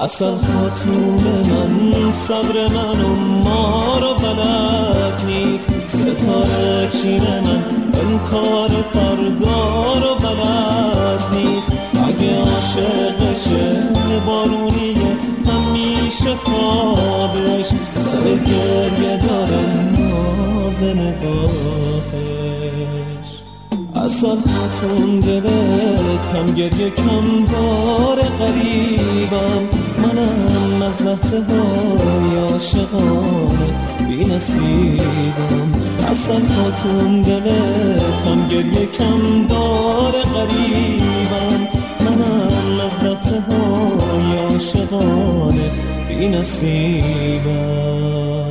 اصل خاتون من صبر من و ما رو بلد نیست، ستاره چین من انکار فردا رو بلد نیست. اگه عاشقشه بارونیه همیشه خوابش، سر گریه داره ناز نگاهش. اصل خاتون دلت هم گریه کم داره غریبم، منم از لحظه های عاشقانه بی نصیبم. اصل خاتون دلت هم گریه کم داره غریبم، منم از لحظه های عاشقانه بی نصیبم.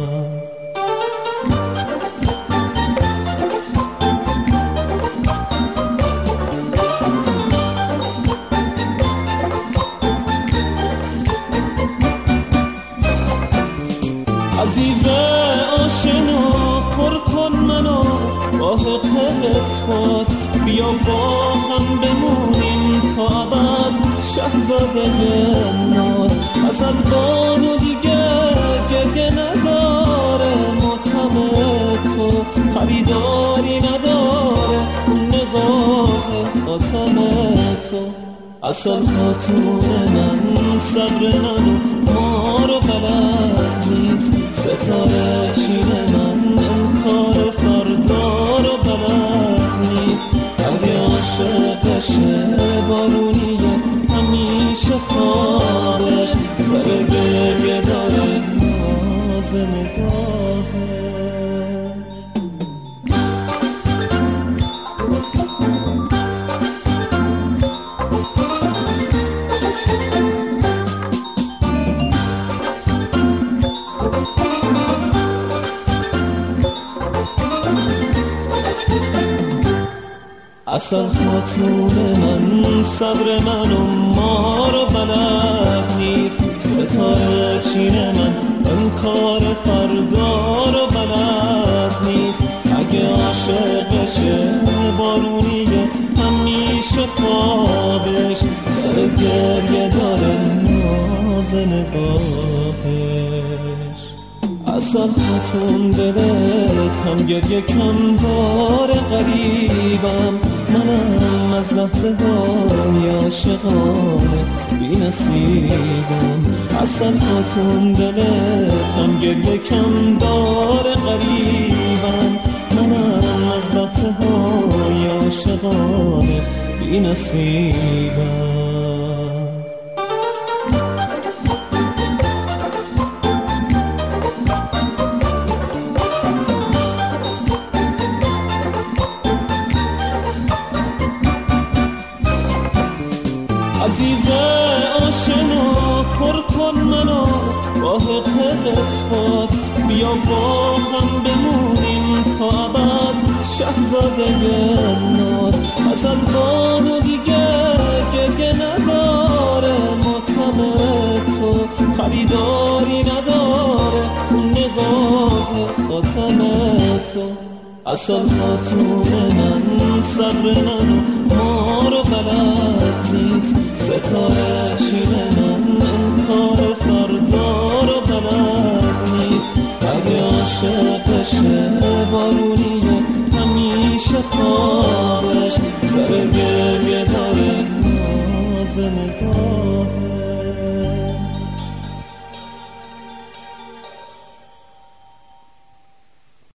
عزیز آشنا پر کن منو با حقت باز، بیا با هم بمونیم تا ابد شهزاده ناز. ازل بانو دیگه گریه نداره، ماتم تو خریداری نداره، اون نگاه خاتم تو. اصل خاتون من صبر من ما رو بلد نیست، ستاره چین من انکار فردا رو بلد نیست. اگه عاشقشه بارونیه همیشه خوابش، سر گریه داره ناز نگاهش. اصل خاتون من صبر من و ما رو بلد نیست، ستاره چین من انکار فردا رو بلد نیست. اگه عاشقشه بارونیه همیشه خوابش، سر گریه داره ناز نگاهش. اصل خاتون دلت هم گریه کم داره غریبم، منم از لحظه های عاشقانه بی نصیبم. اصل خاتون دلت هم گریه کم داره غریبم، منم از لحظه های عاشقانه بی نصیبم. عزیز آشنا پر کن منو با حقت باز، بیا با هم بمونیم تا ابد شهزاده ناز. ازل بانو دیگه گریه نداره، ماتم تو خریداری نداره، اون نگاه خاتم تو. اصل خاتون من صبر من ما رو بلد نیست،